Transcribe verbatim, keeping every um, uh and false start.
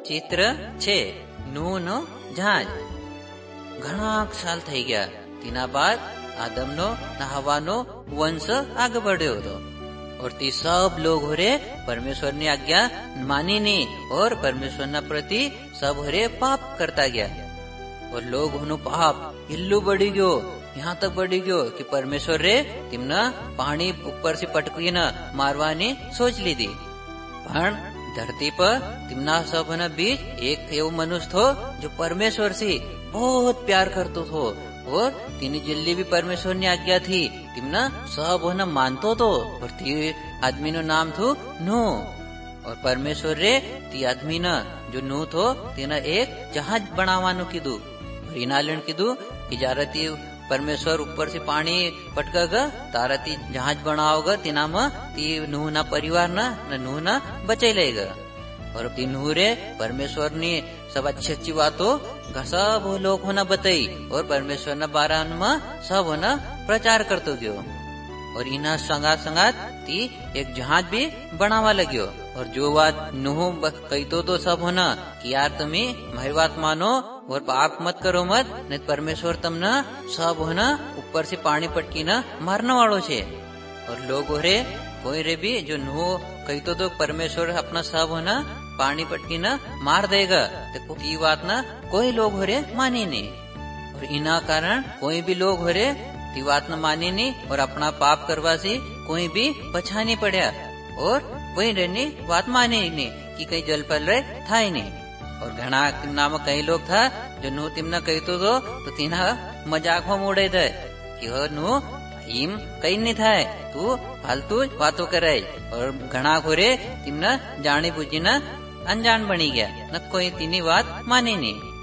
ચિત્ર છે નૂહનો જહાજ. ઘણા સાલ થઈ ગયા. તેના બાદ આદમનો ને હવાનો વંશ આગળ बढ़્यो હતો. और ती सब लोग होरे परमेश्वर ने आज्ञा मानी नहीं और परमेश्वर न प्रति सब होरे पाप करता गया. और लोग होनो पाप इल्लू बढ़ी गयो, यहाँ तक बढ़ी गयो कि परमेश्वर रे तिमना पानी ऊपर से पटकी न मारवानी सोच ली थी. पण धरती पर तिमना सब न बीच एक एवं मनुष्य थो जो परमेश्वर से बहुत प्यार करतो थो. और तीनी जिल्ली भी परमेश्वर ने आज्ञा थी तिमना सब होना मानतो तो. और ती आदमी नो नाम थो नूह. और परमेश्वर रे ती आदमी न जो नूह थो तेना एक जहाज बनावानो कीधु. और इनालन कीधु कि जारा ती परमेश्वर ऊपर से पानी पटकागा तारा ती जहाज बनाओगा तीना में ती नूह ना परिवार ना नूह ना बचाई लेगा. और ती नूह रे परमेश्वर ने सब अच्छी अच्छी बातों सब लोग होना बताई और परमेश्वर न बारा में सब होना प्रचार करतो गयो. और इना संगात संगात ती एक जहाज भी बनावा लग्यो. और जो बात नूह कहतो तो सब होना कि यार तुम्हें मेरी बात मानो और पाप मत करो मत, नहीं परमेश्वर तमना सब होना ऊपर से पानी पटकी न मारने वालों छे. और लोग होरे कोई रे भी जो नूह कहतो तो परमेश्वर अपना सब होना पानी पटकी न मार देगा तो की बात ना कोई लोग होरे मानी नहीं. और इना कारण कोई भी लोग होरे ती बात न मानी नहीं और अपना पाप करवा सी कोई भी पछा नहीं पड़ा. और कोई रहनी बात माने नहीं कि कहीं जल पल रहे था ही नहीं. और घना नाम कई लोग था जो नूह तिमना कहतो तो, तो तीना मजाक में उड़े थे कि हो नूह हिम कहीं नहीं था तू फालतू बातों करे. और घना खोरे तिमना जानी बुझी न अनजान बनी गया न कोई तीनी बात मानी नहीं.